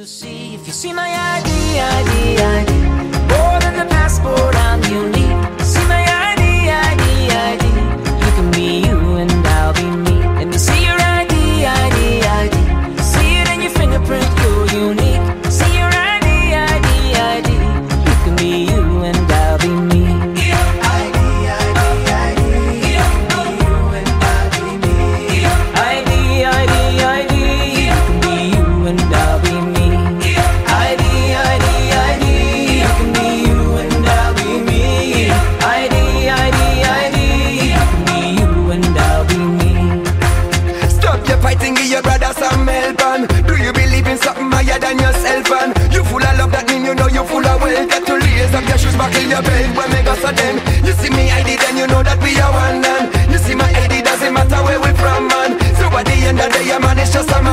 you see, if you see my ID, more than the passport, I'm unique. See my ID, you can be you and I'll be me. Let me see your ID, see it in your fingerprint, you're unique. See your ID, you can be you and I'll be me. Than yourself, and you full of love, that mean you know you full of wealth. Got to lace up your shoes, buckle your belt when we go for them. You see me ID, then you know that we are one, and you see my ID, doesn't matter where we from, man. So at the end of the day, man, it's just a